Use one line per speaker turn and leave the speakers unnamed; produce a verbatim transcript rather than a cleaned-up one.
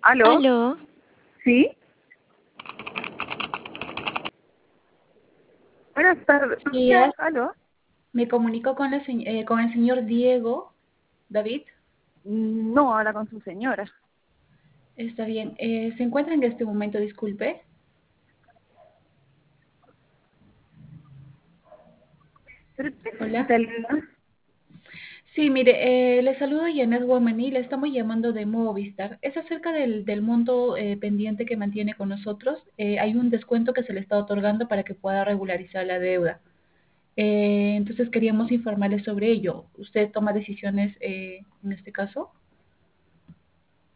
¿Aló?
Aló,
¿Sí? Buenas tardes.
buenos días.
¿Aló?
Me comunico con, la se- eh, con el señor Diego David.
No, habla con su señora.
Está bien. Eh, ¿se encuentra en este momento? Disculpe.
¿Pero qué
Hola.
necesita Lina?
Sí, mire, eh, le saludo Janet Guamaní. Le estamos llamando de Movistar. Es acerca del, del monto eh, pendiente que mantiene con nosotros. Eh, hay un descuento que se le está otorgando para que pueda regularizar la deuda. Eh, entonces queríamos informarle sobre ello. ¿Usted toma decisiones eh, en este caso?